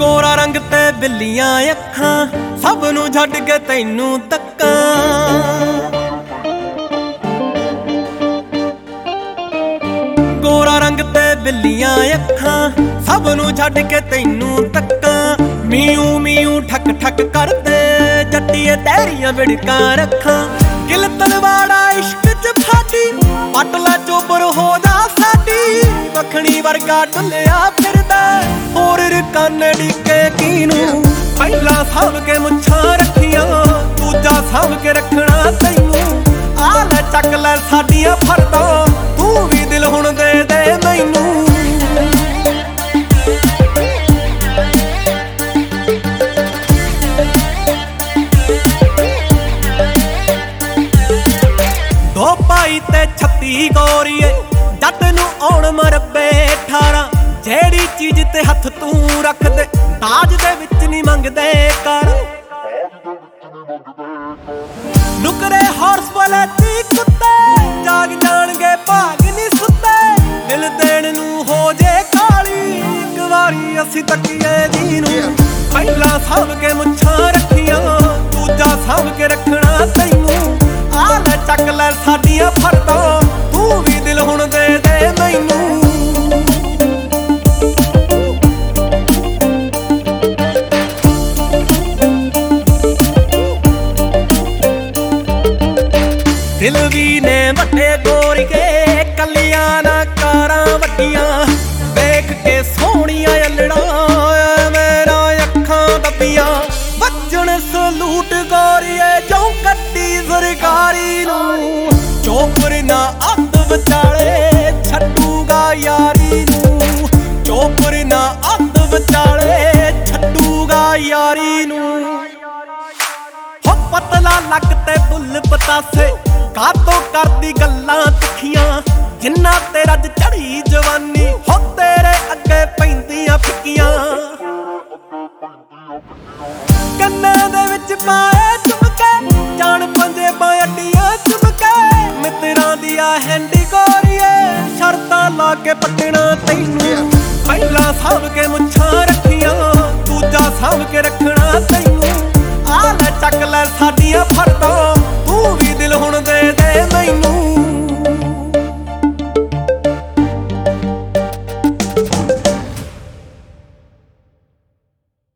गोरा रंग ते बिल्लियां अखां सब नू छड्ड के तैनू तक्कां। गोरा रंग ते बिल्लियां अखां सब नू छड्ड के तैनू तक्कां। मीयू मीयू ठक ठक करदे जट्टिए तेरियां विड़कां रखां। किल तलवाड़ा इश्क च फाडी पटला चोबर हो जा साडी। मखनी वर्गा डुलिया फिरदा होर रकाने डिके कीनू। पहला साभ के मुच्छां रखियां दूजा साभ के रखना तैनू। आ लै चक लै साडियां फरदा तू भी दिल हुण दे दे मैनू। दो भाई ते 36 गोरीए जट नू आउण मरबे 18। जेड़ी चीज ते हथ तू रख दे दाज दे विच नहीं मंगदे कर। नुकरे हॉर्स वाले ती कुत्ते जाग जाणगे भाग नहीं सुते। दिल देण नू हो जे काली इक वारी असी तकिए दी नू। पहला साभ के मुच्छां रखियां दूजा साभ के रखना तैनू। आ लै चक लै साडियां फरदा तू भी दिल हुण दे दे मैनू। दिल भी ने वड्डे गोरीए कलियां ना कारां वड्डियां। देख के सोहणियां अल्लड़ा मेरा अखां दबियां। वजन सलूट गोरीए जो कट्टी सरकारी नू। चोपर ना अत विचाले छड्डूगा यारी नू। चोपर ना अत विचाले छड्डूगा यारी नू। हो पतला लक ते बुल पतासे कातों करदी गल्लां तिखियां। जिन्ना तेरा चढ़ी जवानी हो तेरे अगे पैंदियां फिक्कियां। कन्नां दे विच पाए झुमके जान पंजेबां अड्डियां चुमके। मित्रां दिया हैंडी गोरीए शर्तां ला के पटना तैनू। पहला साभ के मुच्छां रखियां दूजा साभ के रखना तैनू। आ लै चक लै साडियां फरदा तू भी दिल हुण दे दे मैनू।